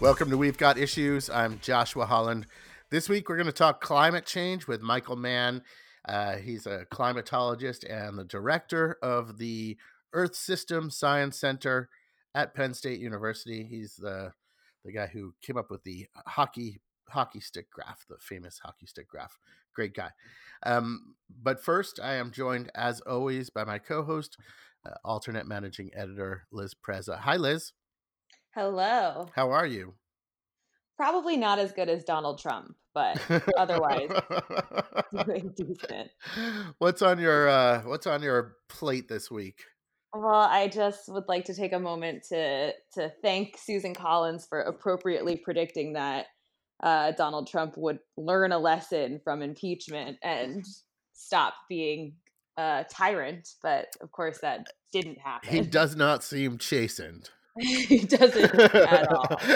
Welcome to We've Got Issues. I'm Joshua Holland. This week we're going to talk climate change with Michael Mann. He's a climatologist and the director of the Earth System Science Center at Penn State University. He's the guy who came up with the hockey stick graph, the famous hockey stick graph. Great guy. But first, I am joined, as always, by my co-host, alternate managing editor Liz Preza. Hi, Liz. Hello. How are you? Probably not as good as Donald Trump, but otherwise doing decent. What's on your plate this week? Well, I just would like to take a moment to thank Susan Collins for appropriately predicting that Donald Trump would learn a lesson from impeachment and stop being a tyrant. But of course, that didn't He happen. does not seem chastened. He doesn't at all.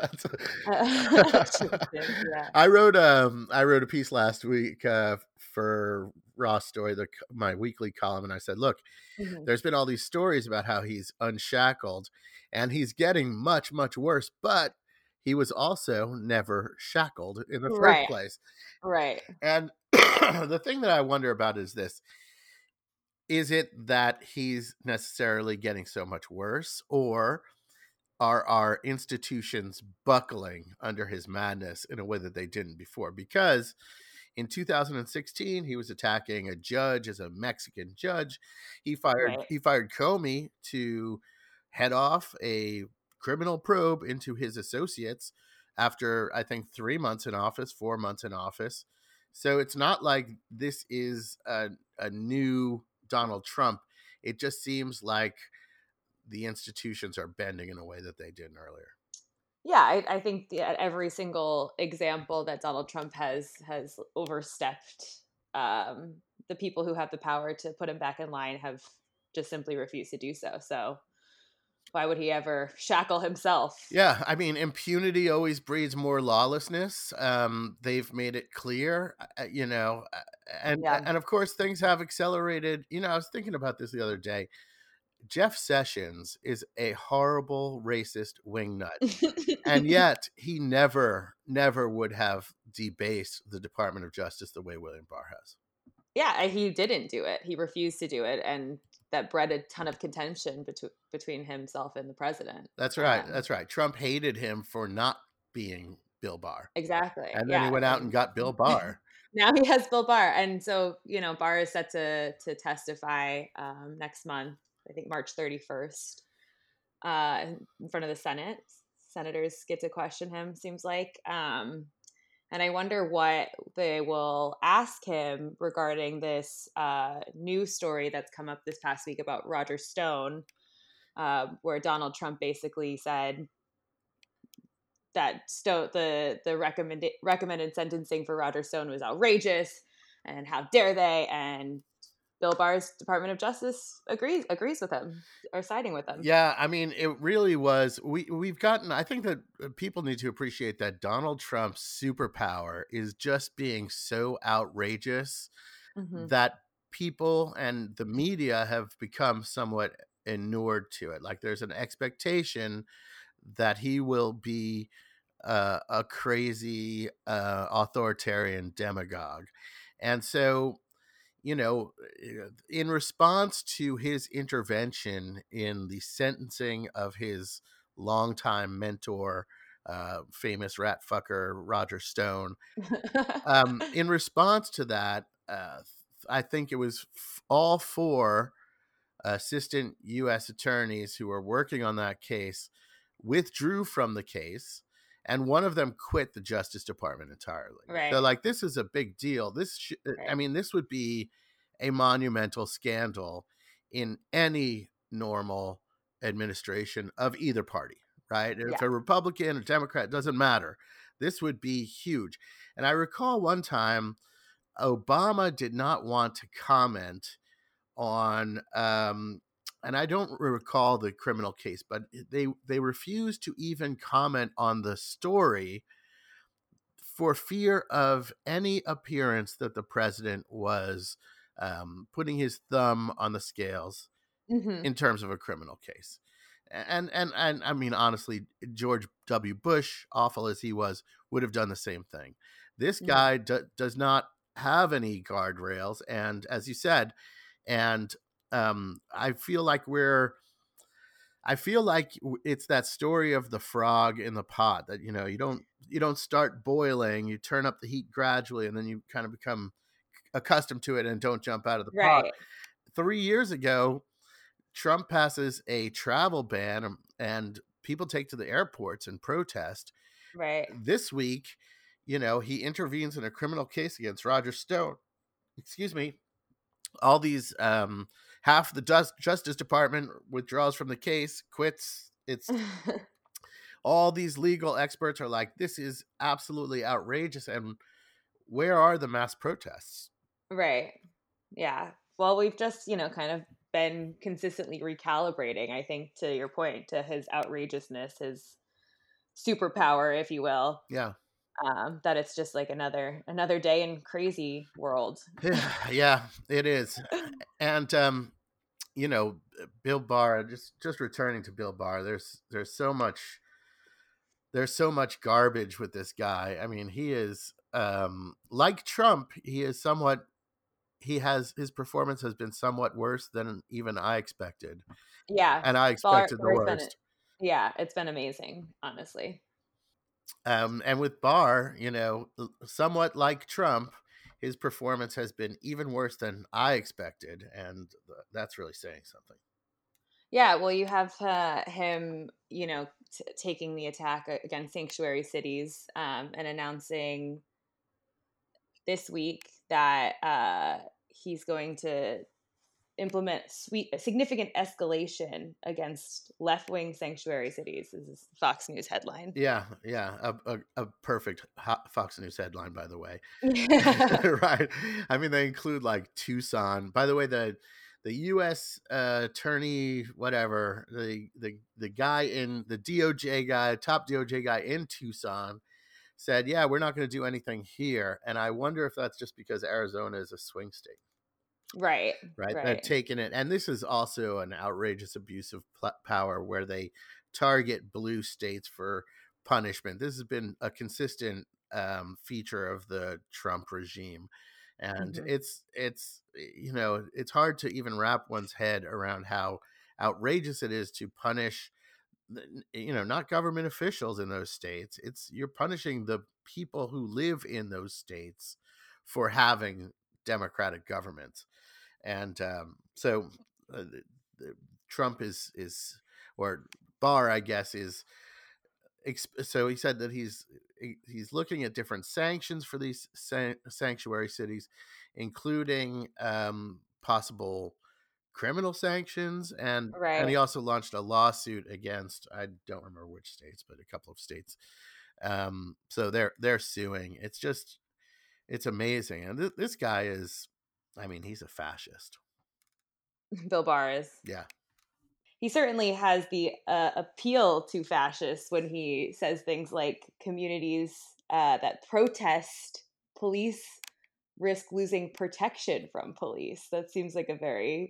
Interesting, yeah. I wrote a piece last week for Ross Story, my weekly column, and I said, look, Mhm. there's been all these stories about how he's unshackled, and he's getting much, much worse, but he was also never shackled in the first Right, place. right. And the thing that I wonder about is this: is it that he's necessarily getting so much worse, or are our institutions buckling under his madness in a way that they didn't before? Because in 2016, he was attacking a judge as a Mexican judge. He fired Right. he fired Comey to head off a criminal probe into his associates after, I think, 3 months in office, 4 months in office. So it's not like this is a new Donald Trump. It just seems like the institutions are bending in a way that they didn't earlier. Yeah, I think at every single example that Donald Trump has overstepped, the people who have the power to put him back in line have just simply refused to do so. So why would he ever shackle himself? Yeah, I mean, impunity always breeds more lawlessness. They've made it clear, Yeah. and of course, things have accelerated. I was thinking about this the other day. Jeff Sessions is a horrible racist wingnut, and yet he never would have debased the Department of Justice the way William Barr has. Yeah, he didn't do it. He refused to do it, and that bred a ton of contention between himself and the president. That's right. That's right. Trump hated him for not being Bill Barr, Exactly. and then he Yeah, went out and and got Bill Barr. now he has Bill Barr, and so Barr is set to testify next month. I think March 31st, in front of the Senate. Senators get to question him. Seems like, and I wonder what they will ask him regarding this news story that's come up this past week about Roger Stone, where Donald Trump basically said that the recommended sentencing for Roger Stone was outrageous, and how dare they? And Bill Barr's Department of Justice agrees with him, or siding with him. Yeah, I mean, it really was. We've gotten. I think that people need to appreciate that Donald Trump's superpower is just being so outrageous Hmm. that people and the media have become somewhat inured to it. Like there's an expectation that he will be a crazy authoritarian demagogue, and so in response to his intervention in the sentencing of his longtime mentor, famous rat fucker Roger Stone, in response to that, I think it was all four assistant U.S. attorneys who were working on that case withdrew from the case, and one of them quit the Justice Department entirely. So, Right, like, this is a big deal. I right, mean, this would be a monumental scandal in any normal administration of either party, right? If yeah. a Republican or Democrat, doesn't matter. This would be huge. And I recall one time Obama did not want to comment on and I don't recall the criminal case, but they refused to even comment on the story for fear of any appearance that the president was putting his thumb on the scales Hmm. in terms of a criminal case. and I mean, honestly, George W. Bush, awful as he was, would have done the same thing. This Mhm. guy does not have any guardrails, and as you said, and I feel like it's that story of the frog in the pot that you don't start boiling, you turn up the heat gradually, and then you kind of become accustomed to it and don't jump out of the pot. Right. 3 years ago, Trump passes a travel ban, and people take to the airports and protest. Right. This week, he intervenes in a criminal case against Roger Stone. Excuse me. All these half the Justice Department withdraws from the case, quits. It's all these legal experts are like, this is absolutely outrageous. And where are the mass protests? Right. Yeah. Well, we've just, kind of been consistently recalibrating, I think, to your point, to his outrageousness, his superpower, if you will. Yeah. That it's just like another day in crazy world. Yeah, it is. And you know, Bill Barr, just returning to Bill Barr, there's so much garbage with this guy. I mean, he is like Trump, his performance has been somewhat worse than even I expected. Yeah. And I expected the Bar's been worst. yeah, it's been amazing, honestly. And with Barr, somewhat like Trump, his performance has been even worse than I expected, and that's really saying something. Yeah, well, you have him, taking the attack against sanctuary cities, and announcing this week that he's going to implement significant escalation against left wing sanctuary cities. This is a Fox News headline. Yeah, yeah, a perfect Fox News headline, by the way. Yeah. Right. I mean, they include like Tucson. By the way, the U.S. Attorney, whatever, the guy in the DOJ guy, top DOJ guy in Tucson, said, "Yeah, we're not going to do anything here." And I wonder if that's just because Arizona is a swing state, Right. right? They've Right. taken it, and this is also an outrageous abuse of power where they target blue states for punishment. This has been a consistent feature of the Trump regime, and Hmm. it's hard to even wrap one's head around how outrageous it is to punish not government officials in those states. It's You're punishing the people who live in those states for having democratic governments. And so the Trump is or Barr, I guess, is so he said that he's looking at different sanctions for these sanctuary cities, including possible criminal sanctions, and he Right. also launched a lawsuit against, I don't remember which states, but a couple of states. So they're suing. It's amazing, and this guy is, I mean, he's a fascist. Bill Barr is. Yeah. He certainly has the appeal to fascists when he says things like communities that protest police risk losing protection from police. That seems like a very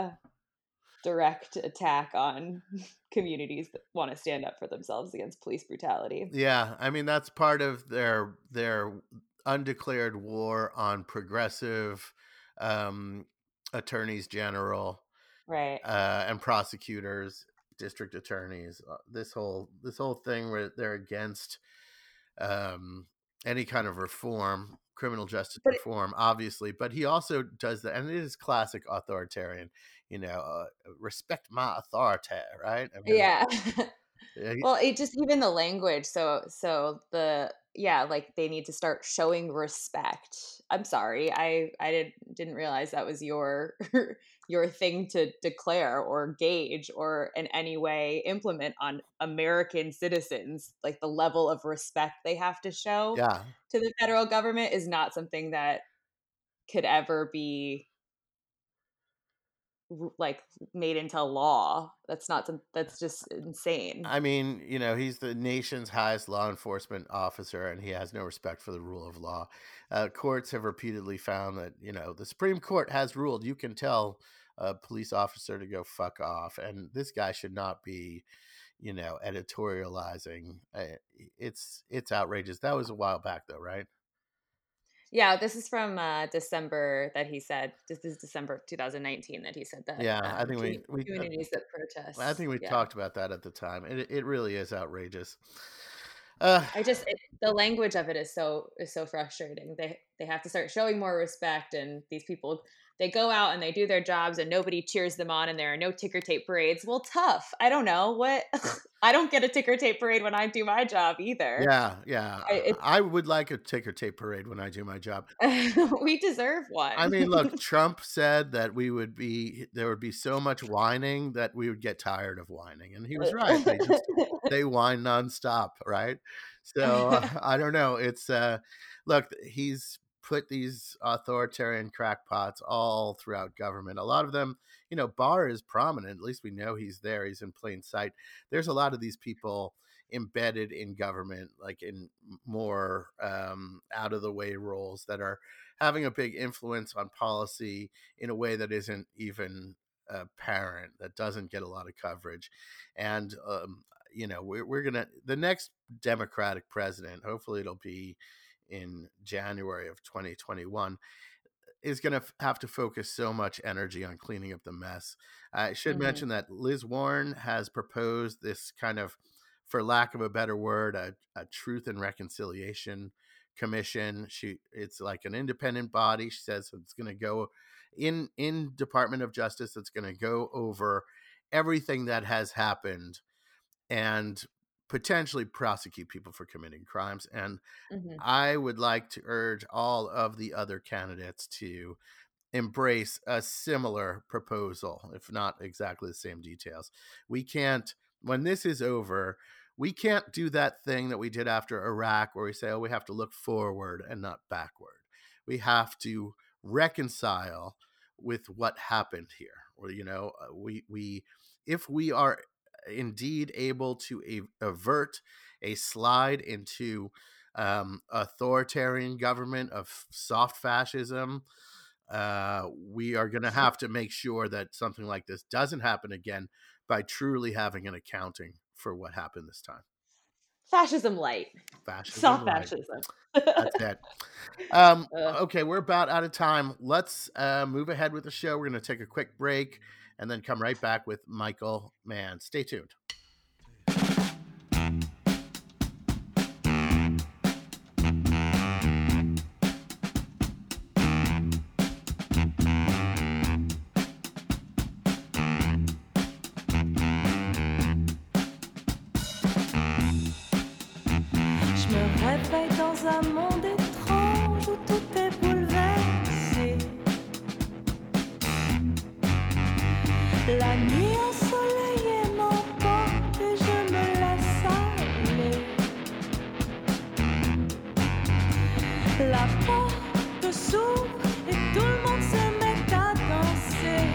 direct attack on communities that want to stand up for themselves against police brutality. Yeah, I mean, that's part of their undeclared war on progressive um, attorneys general Right. and prosecutors, district attorneys. This whole thing where they're against um, any kind of reform, criminal justice But reform, obviously. But he also does that, and it is classic authoritarian. Respect my authority, right? I mean, yeah. yeah, Well, it just even the language, so the yeah, like, they need to start showing respect. I'm sorry, I didn't realize that was your your thing to declare or gauge or in any way implement on American citizens, like, the level of respect they have to show yeah, to the federal government is not something that could ever be like, made into law. That's not some that's just insane. I mean, he's the nation's highest law enforcement officer, and he has no respect for the rule of law. Courts have repeatedly found that, the Supreme Court has ruled. You can tell a police officer to go fuck off. And this guy should not be, editorializing. It's outrageous. That was a while back, though, right? Yeah, this is from December that he said. This is December of 2019 that he said that Yeah, I think we communities that I protest. think we Yeah. talked about that at the time. It really is outrageous. The language of it is so frustrating. They have to start showing more respect, and these people, they go out and they do their jobs and nobody cheers them on, and there are no ticker tape parades. Well, tough. I don't know what. I don't get a ticker tape parade when I do my job either. Yeah, yeah. I, I would like a ticker tape parade when I do my job. we deserve I one. mean, look, Trump said that there would be so much whining that we would get tired of whining, and he was right. They whine nonstop, right? So I don't know. It's look, he's put these authoritarian crackpots all throughout government. A lot of them, Barr is prominent. At least we know he's there. He's in plain sight. There's a lot of these people embedded in government, like in more out of the way roles that are having a big influence on policy in a way that isn't even apparent, that doesn't get a lot of coverage. And we're gonna, the next Democratic president, hopefully it'll be in January of 2021, is going to have to focus so much energy on cleaning up the mess. I should Mhm. mention that Liz Warren has proposed this kind of, for lack of a better word, a truth and reconciliation commission. It's like an independent body. She says it's going to go in Department of Justice. It's going to go over everything that has happened and potentially prosecute people for committing crimes. And Mhm. I would like to urge all of the other candidates to embrace a similar proposal, if not exactly the same details. We can't, when this is over, we can't do that thing that we did after Iraq where we say, oh, we have to look forward and not backward. We have to reconcile with what happened here. Or, if we are indeed able to avert a slide into authoritarian government of soft fascism, we are going to have to make sure that something like this doesn't happen again by truly having an accounting for what happened this time. Fascism light. Fascism Soft light. fascism. That's it. Ugh. Okay, we're about out of time. Let's move ahead with the show. We're going to take a quick break and then come right back with Michael Mann. Stay tuned. Je me réveille dans un monde étrange où tout est bouleversé. La nuit ensoleillée m'emporte et je me laisse aller. La porte s'ouvre et tout le monde se met à danser.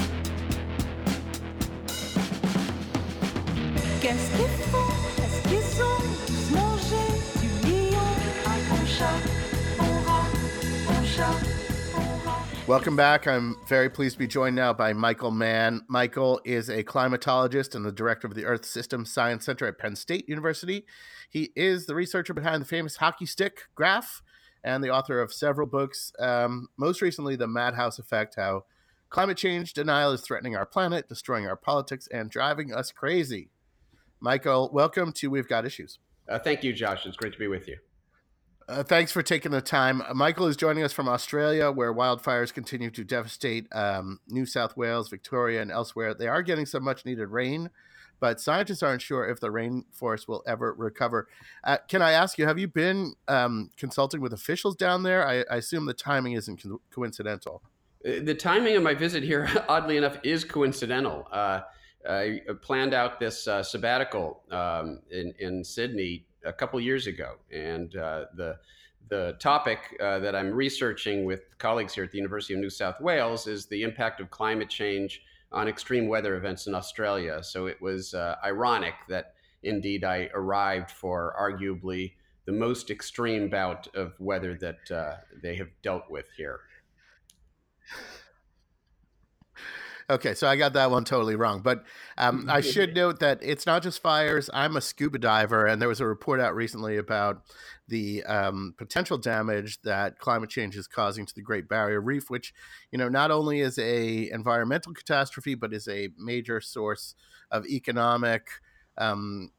Qu'est-ce qu'ils font? Est-ce qu'ils ont tous mangé du lion? Un bon chat, bon rat, bon chat, bon rat. Welcome back. I'm very pleased to be joined now by Michael Mann. Michael is a climatologist and the director of the Earth System Science Center at Penn State University. He is the researcher behind the famous hockey stick graph and the author of several books, most recently, The Madhouse Effect, How Climate Change Denial is Threatening Our Planet, Destroying Our Politics, and Driving Us Crazy. Michael, welcome to We've Got Issues. Thank you, Josh. It's great to be with you. Thanks for taking the time. Michael is joining us from Australia, where wildfires continue to devastate New South Wales, Victoria, and elsewhere. They are getting some much-needed rain, but scientists aren't sure if the rainforest will ever recover. Can I ask you, have you been consulting with officials down there? I assume the timing isn't coincidental. The timing of my visit here, oddly enough, is coincidental. I planned out this sabbatical in Sydney a couple years ago, and the topic that I'm researching with colleagues here at the University of New South Wales is the impact of climate change on extreme weather events in Australia. So it was ironic that indeed I arrived for arguably the most extreme bout of weather that they have dealt with here. Okay, so I got that one totally wrong. But I should note that it's not just fires. I'm a scuba diver, and there was a report out recently about the potential damage that climate change is causing to the Great Barrier Reef, which, not only is a environmental catastrophe, but is a major source of economic um,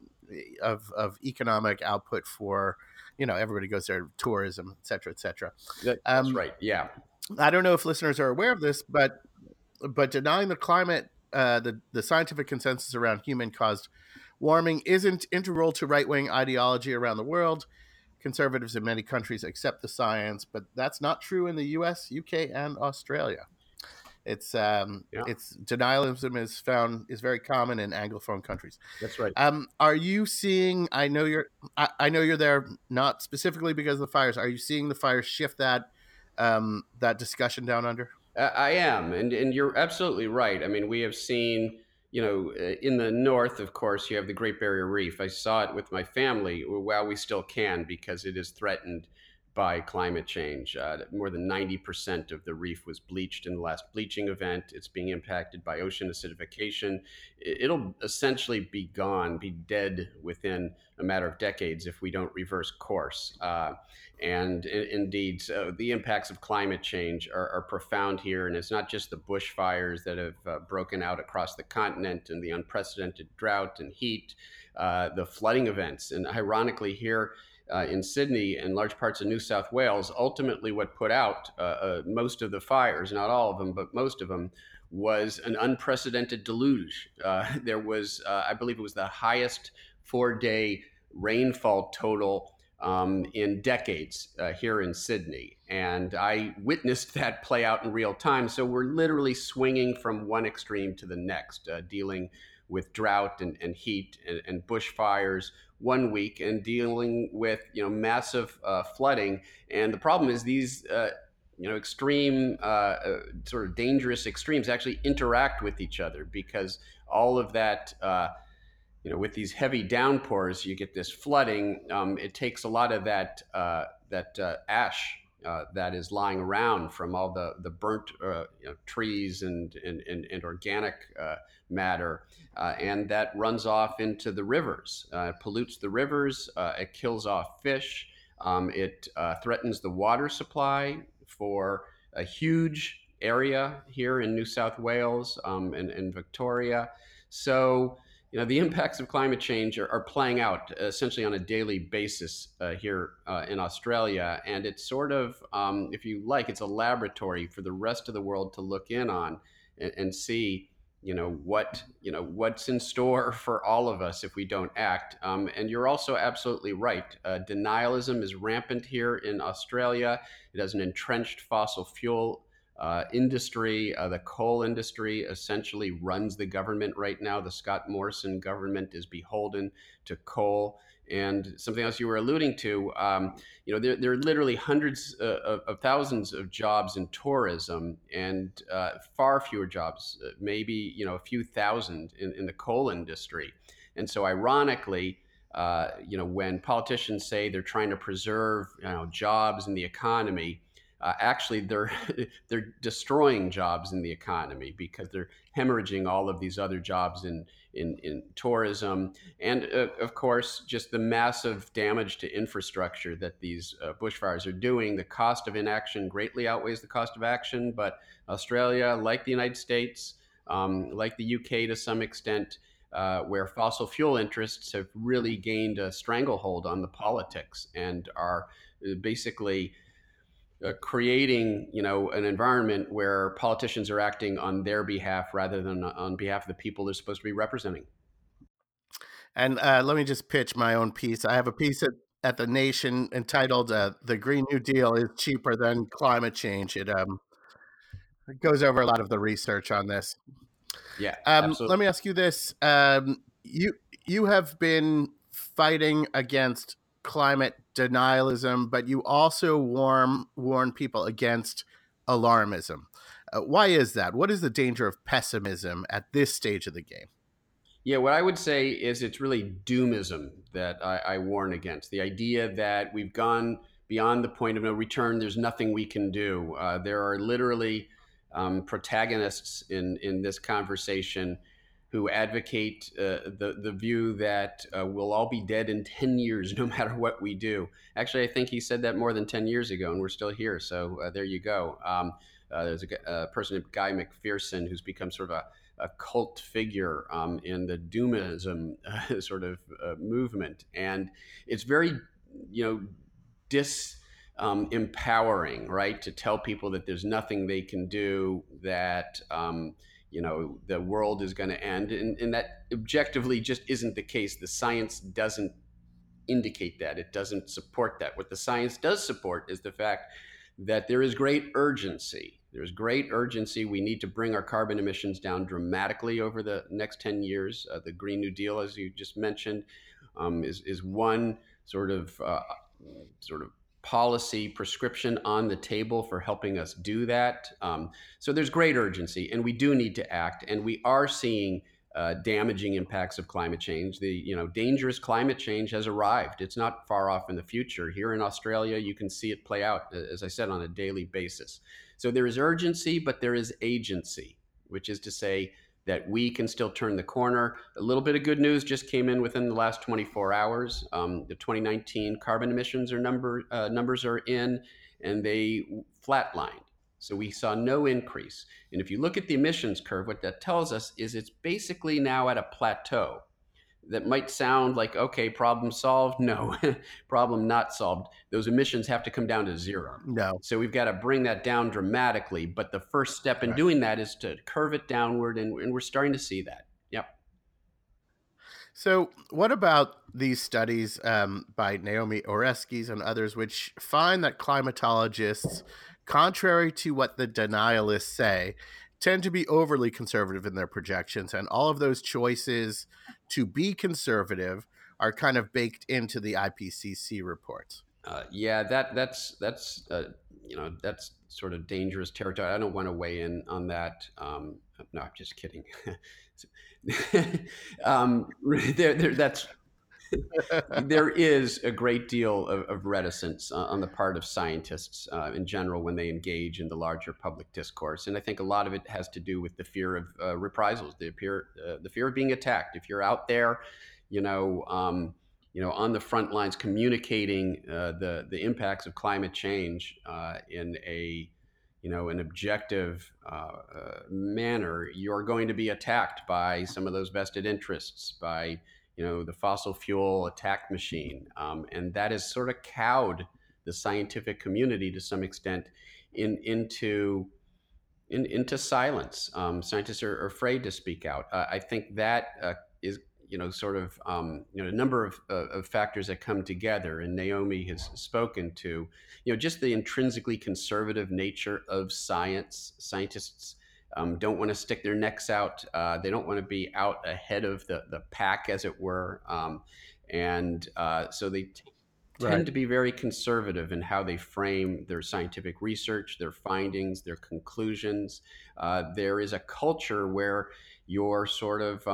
of economic output for, everybody goes there, tourism, et cetera, et cetera. That's right. Yeah. I don't know if listeners are aware of this, but denying the climate, the scientific consensus around human-caused warming isn't integral to right-wing ideology around the world. Conservatives in many countries accept the science, but that's not true in the U.S., U.K., and Australia. It's denialism is very common in Anglophone countries. That's right. Are you seeing? I know you're there not specifically because of the fires. Are you seeing the fires shift that discussion down under? I am, and you're absolutely right. I mean, we have seen, in the north, of course, you have the Great Barrier Reef. I saw it with my family while we still can because it is threatened by climate change. More than 90% of the reef was bleached in the last bleaching event. It's being impacted by ocean acidification. It'll essentially be gone, be dead within a matter of decades if we don't reverse course. And indeed, so the impacts of climate change are profound here. And it's not just the bushfires that have broken out across the continent and the unprecedented drought and heat, the flooding events. And ironically, here in Sydney and large parts of New South Wales, ultimately what put out most of the fires, not all of them, but most of them, was an unprecedented deluge. There was, I believe it was the highest 4-day rainfall total in decades here in Sydney. And I witnessed that play out in real time. So we're literally swinging from one extreme to the next, dealing with drought and heat and bushfires one week and dealing with massive flooding. And the problem is these extreme sort of dangerous extremes actually interact with each other because all of that with these heavy downpours, you get this flooding. It takes a lot of that ash that is lying around from all the burnt trees and organic matter, and that runs off into the rivers, pollutes the rivers, it kills off fish, it threatens the water supply for a huge area here in New South Wales and Victoria. So the impacts of climate change are playing out essentially on a daily basis here in Australia. And it's sort of, if you like, it's a laboratory for the rest of the world to look in on and see, what's in store for all of us if we don't act. And you're also absolutely right. Denialism is rampant here in Australia. It has an entrenched fossil fuel industry. The coal industry essentially runs the government right now. The Scott Morrison government is beholden to coal. And something else you were alluding to, there are literally hundreds of thousands of jobs in tourism and far fewer jobs, maybe a few thousand in the coal industry. And so ironically, when politicians say they're trying to preserve jobs in the economy, actually they're destroying jobs in the economy because they're hemorrhaging all of these other jobs in tourism, and of course just the massive damage to infrastructure that these bushfires are doing. The cost of inaction greatly outweighs the cost of action, but Australia, like the United States, like the UK to some extent, where fossil fuel interests have really gained a stranglehold on the politics and are basically creating, an environment where politicians are acting on their behalf rather than on behalf of the people they're supposed to be representing. And let me just pitch my own piece. I have a piece at The Nation entitled "The Green New Deal is Cheaper Than Climate Change." It goes over a lot of the research on this. Yeah, absolutely. Let me ask you this: you have been fighting against climate denialism, but you also warn people against alarmism. Why is that? What is the danger of pessimism at this stage of the game? Yeah, what I would say is it's really doomism that I warn against. The idea that we've gone beyond the point of no return, there's nothing we can do. There are literally protagonists in this conversation who advocate the view that we'll all be dead in 10 years no matter what we do. Actually, I think he said that more than 10 years ago, and we're still here. So there you go. There's a person named Guy McPherson who's become sort of a cult figure in the doomism sort of movement. And it's very, empowering, right? To tell people that there's nothing they can do, that the world is going to end, and that objectively just isn't the case. The science doesn't indicate that. It doesn't support that. What the science does support is the fact that there is great urgency. There's great urgency. We need to bring our carbon emissions down dramatically over the next 10 years. The Green New Deal, as you just mentioned, is one sort of policy prescription on the table for helping us do that. So there's great urgency, and we do need to act. And we are seeing damaging impacts of climate change. The dangerous climate change has arrived. It's not far off in the future. Here in Australia, you can see it play out, as I said, on a daily basis. So there is urgency, but there is agency, which is to say that we can still turn the corner. A little bit of good news just came in within the last 24 hours. The 2019 carbon emissions numbers are in, and they flatlined. So we saw no increase. And if you look at the emissions curve, what that tells us is it's basically now at a plateau. That might sound like, okay, problem solved. No, problem not solved. Those emissions have to come down to zero. No. So we've got to bring that down dramatically. But the first step in doing that is to curve it downward, and we're starting to see that. Yep. So what about these studies by Naomi Oreskes and others, which find that climatologists, contrary to what the denialists say, tend to be overly conservative in their projections, and all of those choices to be conservative are kind of baked into the IPCC reports? That's sort of dangerous territory. I don't want to weigh in on that. No, I'm just kidding. There is a great deal of reticence on the part of scientists in general when they engage in the larger public discourse, and I think a lot of it has to do with the fear of reprisals, the fear of being attacked. If you're out there, on the front lines communicating the impacts of climate change in an objective manner, you're going to be attacked by some of those vested interests, by the fossil fuel attack machine. And that has sort of cowed the scientific community to some extent into silence. Scientists are afraid to speak out. I think that is, a number of factors that come together. And Naomi has spoken to, just the intrinsically conservative nature of science. Scientists don't want to stick their necks out. They don't want to be out ahead of the pack, as it were. So they tend to be very conservative in how they frame their scientific research, their findings, their conclusions. There is a culture where you're sort of,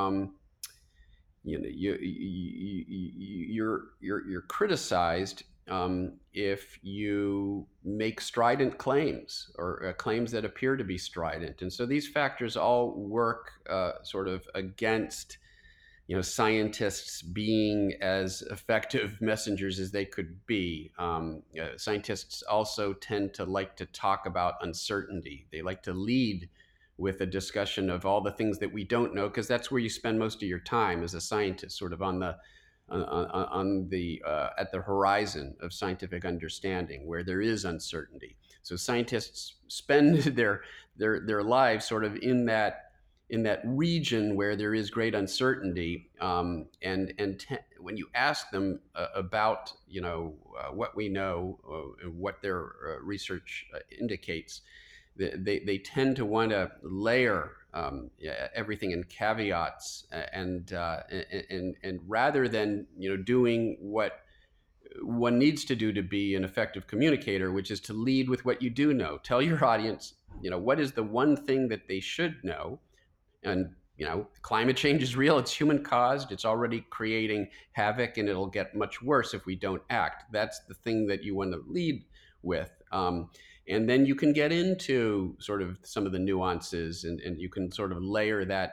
you're criticized if you make strident claims or claims that appear to be strident. And so these factors all work sort of against, scientists being as effective messengers as they could be. Scientists also tend to like to talk about uncertainty. They like to lead with a discussion of all the things that we don't know, because that's where you spend most of your time as a scientist, sort of at the horizon of scientific understanding, where there is uncertainty. So scientists spend their lives sort of in that region where there is great uncertainty. When you ask them about what we know, what their research indicates, they tend to want to layer everything in caveats, and rather than doing what one needs to do to be an effective communicator, which is to lead with what you do know. Tell your audience, what is the one thing that they should know, and climate change is real. It's human caused. It's already creating havoc, and it'll get much worse if we don't act. That's the thing that you want to lead with. And then you can get into sort of some of the nuances, and you can sort of layer that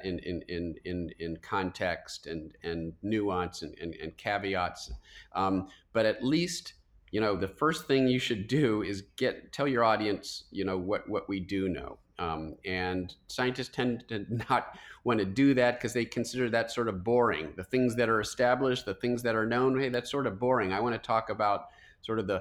in context and nuance and caveats. But at least, the first thing you should do is tell your audience, what we do know. And scientists tend to not want to do that because they consider that sort of boring. The things that are established, the things that are known, hey, that's sort of boring. I want to talk about sort of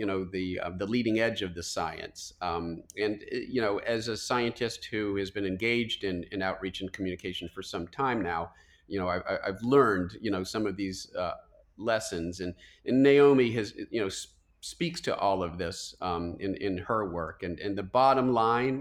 the leading edge of the science. And as a scientist who has been engaged in outreach and communication for some time now, I've learned some of these lessons, and Naomi has speaks to all of this in her work, and the bottom line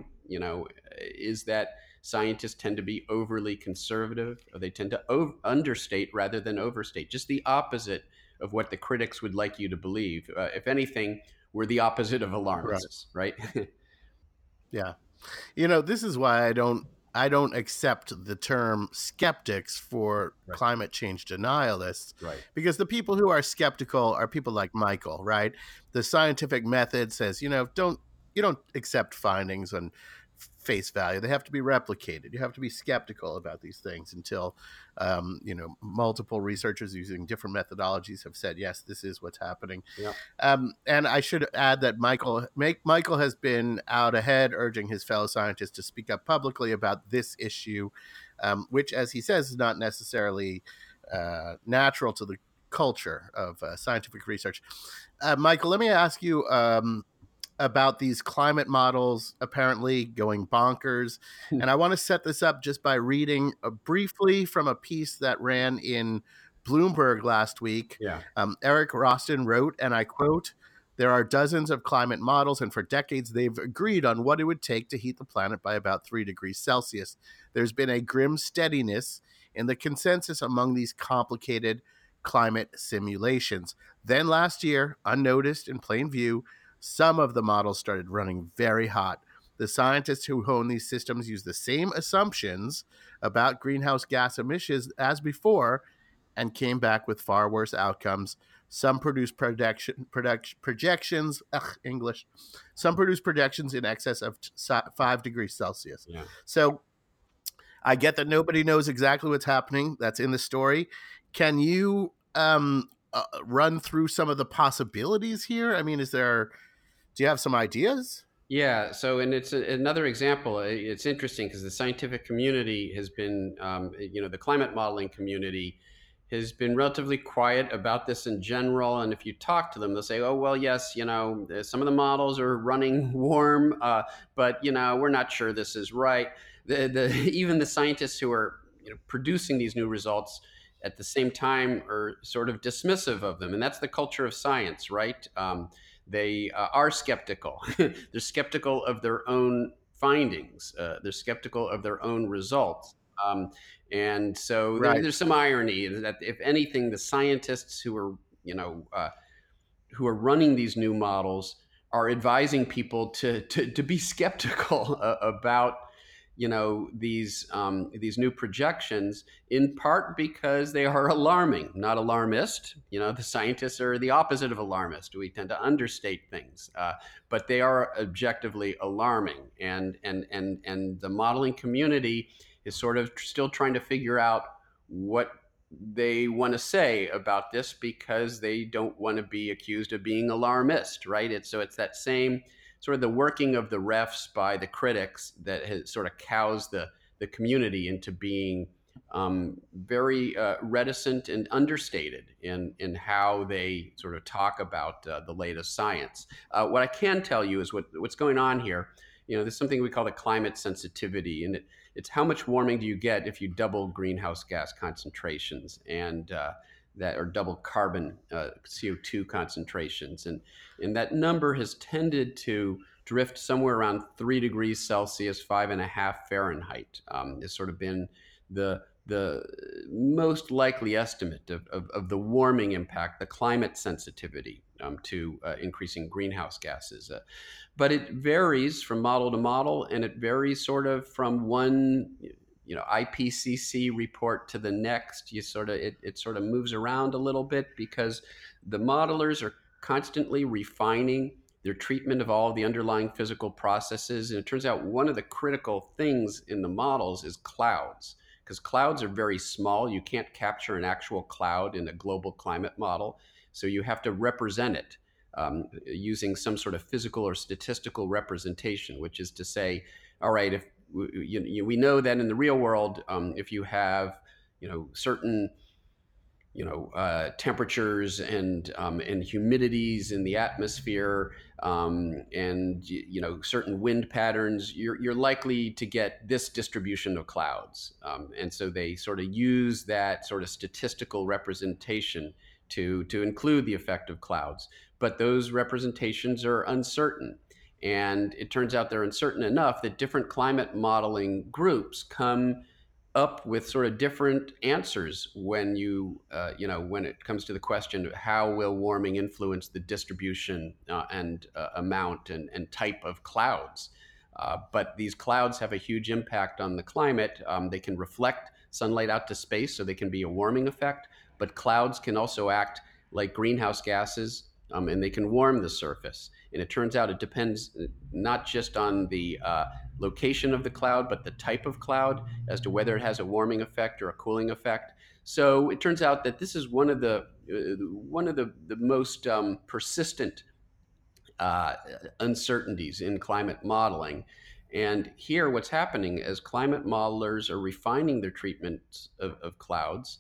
is that scientists tend to be overly conservative, or they tend to understate rather than overstate, just the opposite of what the critics would like you to believe. If anything, we're the opposite of alarmists, right? Yeah. This is why I don't accept the term skeptics for climate change denialists, Right. because the people who are skeptical are people like Michael, right? The scientific method says, you don't accept findings on face value. They have to be replicated. You have to be skeptical about these things until, multiple researchers using different methodologies have said, yes, this is what's happening. Yeah. And I should add that Michael has been out ahead, urging his fellow scientists to speak up publicly about this issue, which, as he says, is not necessarily natural to the culture of scientific research. Michael, let me ask you about these climate models apparently going bonkers. And I want to set this up just by reading briefly from a piece that ran in Bloomberg last week. Yeah. Eric Roston wrote, and I quote, "There are dozens of climate models, and for decades they've agreed on what it would take to heat the planet by about 3 degrees Celsius. There's been a grim steadiness in the consensus among these complicated climate simulations. Then last year, unnoticed in plain view, some of the models started running very hot. The scientists who hone these systems use the same assumptions about greenhouse gas emissions as before and came back with far worse outcomes. Some produce projections, Some produce projections in excess of 5 degrees Celsius." Yeah. So I get that nobody knows exactly what's happening. That's in the story. Can you run through some of the possibilities here? I mean, do you have some ideas? Yeah. So, and it's another example. It's interesting because the scientific community has been, the climate modeling community has been relatively quiet about this in general. And if you talk to them, they'll say, "Oh, well, yes, some of the models are running warm, but we're not sure this is right." Even the scientists who are producing these new results at the same time are sort of dismissive of them, and that's the culture of science, right? They are skeptical. They're skeptical of their own findings. They're skeptical of their own results. And so there's some irony that, if anything, the scientists who are running these new models are advising people to be skeptical about these new projections, in part because they are alarming, not alarmist. The scientists are the opposite of alarmist. We tend to understate things, but they are objectively alarming. And the modeling community is sort of still trying to figure out what they want to say about this, because they don't want to be accused of being alarmist, right? It's that same sort of the working of the refs by the critics that has sort of cows the community into being very reticent and understated in how they sort of talk about the latest science. What I can tell you is what's going on here. There's something we call the climate sensitivity, and it's how much warming do you get if you double greenhouse gas concentrations and that or double carbon CO2 concentrations, and that number has tended to drift somewhere around 3 degrees Celsius, 5.5 Fahrenheit. Has sort of been the most likely estimate of the warming impact, the climate sensitivity to increasing greenhouse gases. But it varies from model to model, and it varies sort of from one IPCC report to the next. It sort of moves around a little bit because the modelers are constantly refining their treatment of all the underlying physical processes. And it turns out one of the critical things in the models is clouds, because clouds are very small. You can't capture an actual cloud in a global climate model. So you have to represent it using some sort of physical or statistical representation, which is to say, all right, if we know that in the real world, if you have certain temperatures and humidities in the atmosphere, and certain wind patterns, you're likely to get this distribution of clouds. And so they sort of use that sort of statistical representation to include the effect of clouds. But those representations are uncertain. And it turns out they're uncertain enough that different climate modeling groups come up with sort of different answers when when it comes to the question of how will warming influence the distribution and amount and type of clouds. But these clouds have a huge impact on the climate. They can reflect sunlight out to space, so they can be a warming effect, but clouds can also act like greenhouse gases, and they can warm the surface. And it turns out it depends not just on the location of the cloud, but the type of cloud as to whether it has a warming effect or a cooling effect. So it turns out that this is one of the most persistent uncertainties in climate modeling. And here, what's happening as climate modelers are refining their treatment of clouds,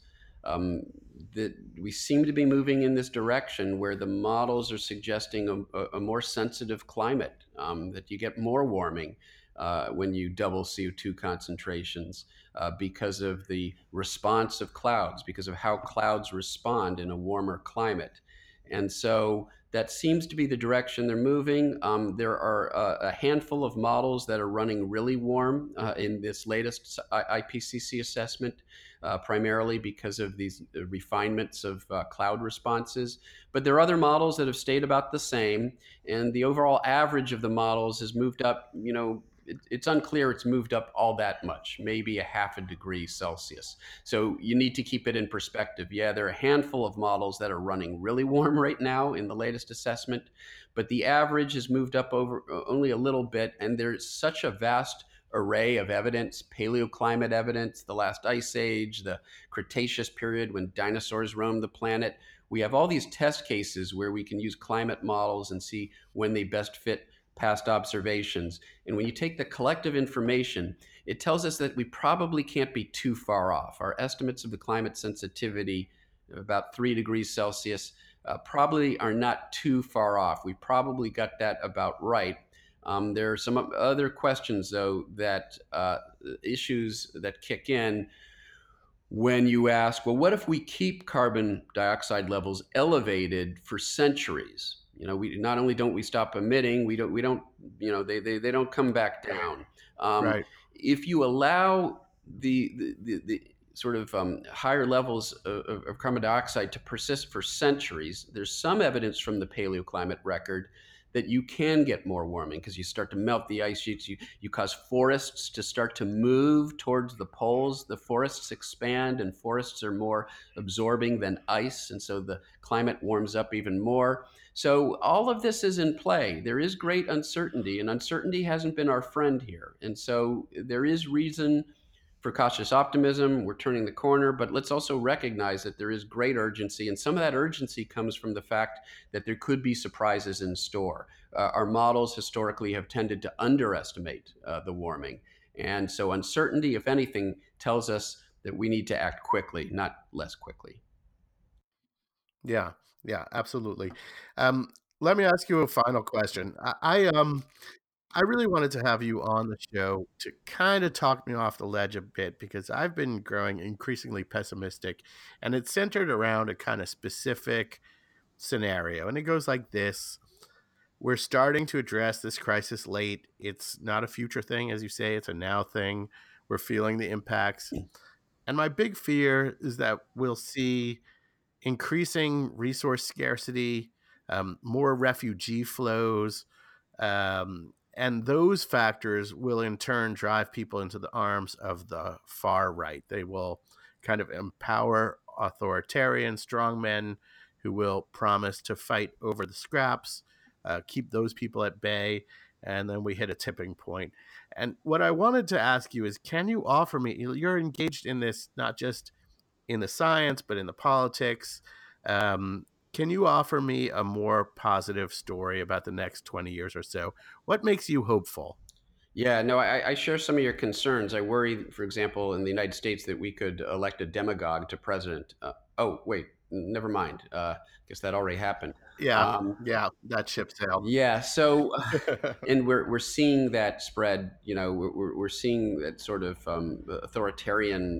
that we seem to be moving in this direction where the models are suggesting a more sensitive climate, that you get more warming when you double CO2 concentrations because of the response of clouds, because of how clouds respond in a warmer climate. And so that seems to be the direction they're moving. There are a handful of models that are running really warm in this latest IPCC assessment, primarily because of these refinements of cloud responses. But there are other models that have stayed about the same, and the overall average of the models has moved up. It's unclear it's moved up all that much, maybe a half a degree Celsius. So you need to keep it in perspective. Yeah, there are a handful of models that are running really warm right now in the latest assessment, but the average has moved up over only a little bit, and there's such a vast array of evidence, paleoclimate evidence, the last ice age, the Cretaceous period when dinosaurs roamed the planet. We have all these test cases where we can use climate models and see when they best fit past observations. And when you take the collective information, it tells us that we probably can't be too far off. Our estimates of the climate sensitivity, about 3 degrees Celsius, probably are not too far off. We probably got that about right. There are some other questions, though, that issues that kick in when you ask, well, what if we keep carbon dioxide levels elevated for centuries? We not only don't we stop emitting, they don't come back down. Right. If you allow the sort of higher levels of carbon dioxide to persist for centuries, there's some evidence from the paleoclimate record that you can get more warming because you start to melt the ice sheets. You cause forests to start to move towards the poles. The forests expand, and forests are more absorbing than ice, and so the climate warms up even more. So all of this is in play. There is great uncertainty, and uncertainty hasn't been our friend here. And so there is reason for cautious optimism. We're turning the corner, but let's also recognize that there is great urgency, and some of that urgency comes from the fact that there could be surprises in store. Our models historically have tended to underestimate the warming, and so uncertainty, if anything, tells us that we need to act quickly, not less quickly. Yeah, absolutely. Let me ask you a final question. I really wanted to have you on the show to kind of talk me off the ledge a bit because I've been growing increasingly pessimistic, and it's centered around a kind of specific scenario. And it goes like this. We're starting to address this crisis late. It's not a future thing, as you say, it's a now thing. We're feeling the impacts. And my big fear is that we'll see increasing resource scarcity, more refugee flows, and those factors will in turn drive people into the arms of the far right. They will kind of empower authoritarian strongmen who will promise to fight over the scraps. keep those people at bay, and then we hit a tipping point. And what I wanted to ask you is, can you offer me, you're engaged in this, not just in the science, but in the politics. Can you offer me a more positive story about the next 20 years or so? What makes you hopeful? Yeah, no, I share some of your concerns. I worry, for example, in the United States that we could elect a demagogue to president. Oh, wait, never mind. Guess that already happened. Yeah, Um, yeah, that ship sailed. yeah, so and we're seeing that spread. You know, we're seeing that sort of authoritarian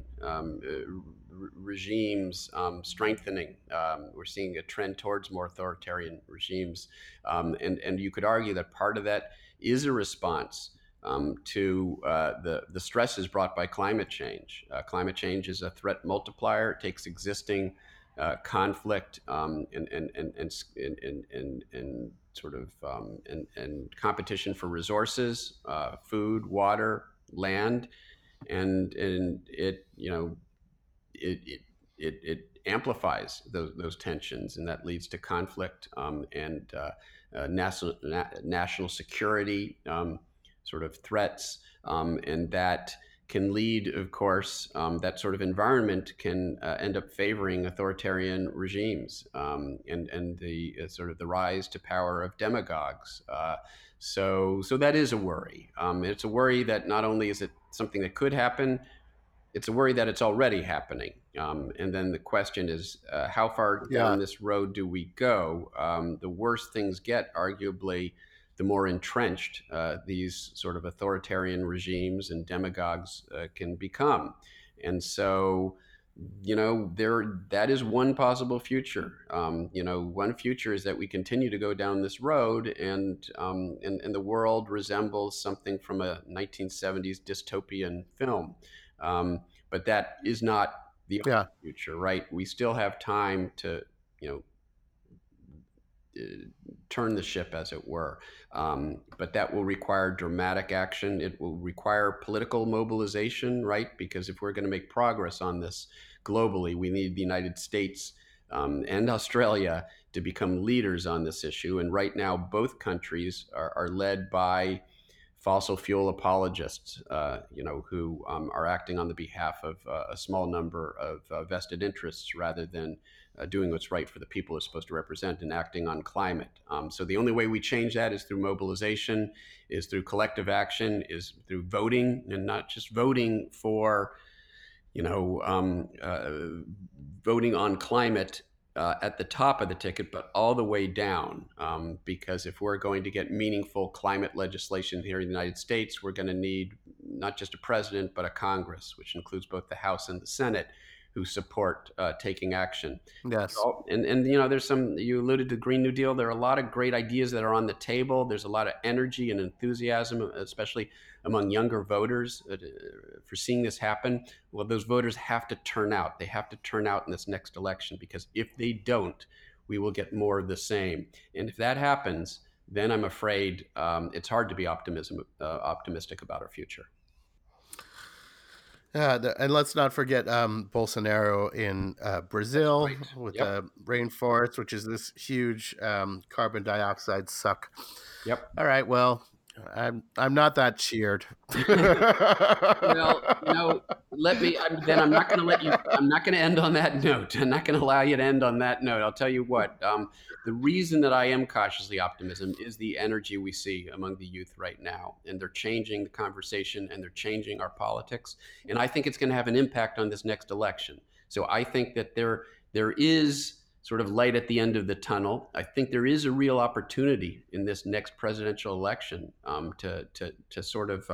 regimes strengthening. We're seeing a trend towards more authoritarian regimes, and you could argue that part of that is a response to the stresses brought by climate change. Climate change is a threat multiplier. It takes existing conflict and sort of and competition for resources, food, water, land, and it it amplifies those tensions, and that leads to conflict and national security sort of threats, and that can lead, of course, that sort of environment can end up favoring authoritarian regimes, and the sort of the rise to power of demagogues. So that is a worry. It's a worry that not only is it something that could happen, it's a worry that it's already happening. And then the question is, how far down this road do we go? The worse things get, arguably, the more entrenched these sort of authoritarian regimes and demagogues can become. And so, that is one possible future. One future is that we continue to go down this road, and the world resembles something from a 1970s dystopian film. But that is not the future, right? We still have time to, turn the ship, as it were. But that will require dramatic action. It will require political mobilization, right? Because if we're going to make progress on this globally, we need the United States and Australia to become leaders on this issue. And right now, both countries are led by fossil fuel apologists, who are acting on the behalf of a small number of vested interests rather than doing what's right for the people they're supposed to represent and acting on climate. So the only way we change that is through mobilization, is through collective action, is through voting, and not just voting for, voting on climate at the top of the ticket, but all the way down. Because if we're going to get meaningful climate legislation here in the United States, we're going to need not just a president, but a Congress, which includes both the House and the Senate, who support taking action. Yes. And there's some, you alluded to the Green New Deal. There are a lot of great ideas that are on the table. There's a lot of energy and enthusiasm, especially among younger voters, for seeing this happen. Well, those voters have to turn out. They have to turn out in this next election, because if they don't, we will get more of the same. And if that happens, then I'm afraid it's hard to be optimistic about our future. And let's not forget Bolsonaro in Brazil with the rainforest, which is this huge carbon dioxide suck. Yep. All right. Well, I'm not that cheered. Well, I'm not going to let you. I'm not going to end on that note. I'm not going to allow you to end on that note. I'll tell you what. The reason that I am cautiously optimistic is the energy we see among the youth right now, and they're changing the conversation and they're changing our politics, and I think it's going to have an impact on this next election. So I think that there is sort of light at the end of the tunnel. I think there is a real opportunity in this next presidential election to sort of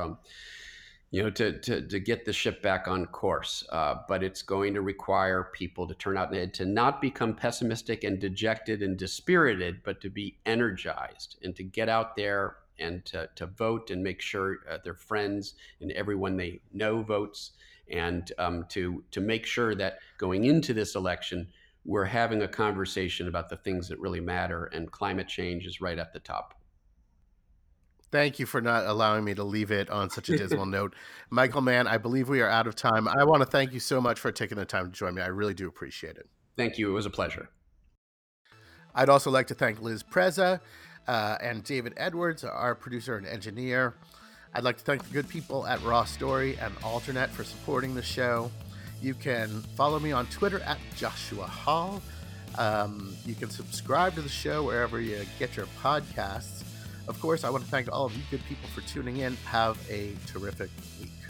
to get the ship back on course. But it's going to require people to turn out and to not become pessimistic and dejected and dispirited, but to be energized and to get out there and to vote and make sure their friends and everyone they know votes, and to make sure that going into this election, we're having a conversation about the things that really matter, and climate change is right at the top. Thank you for not allowing me to leave it on such a dismal note. Michael Mann, I believe we are out of time. I want to thank you so much for taking the time to join me. I really do appreciate it. Thank you. It was a pleasure. I'd also like to thank Liz Preza. and David Edwards, our producer and engineer. I'd like to thank the good people at Raw Story and Alternet for supporting the show. You can follow me on Twitter at Joshua Hall. You can subscribe to the show wherever you get your podcasts. Of course, I want to thank all of you good people for tuning in. Have a terrific week.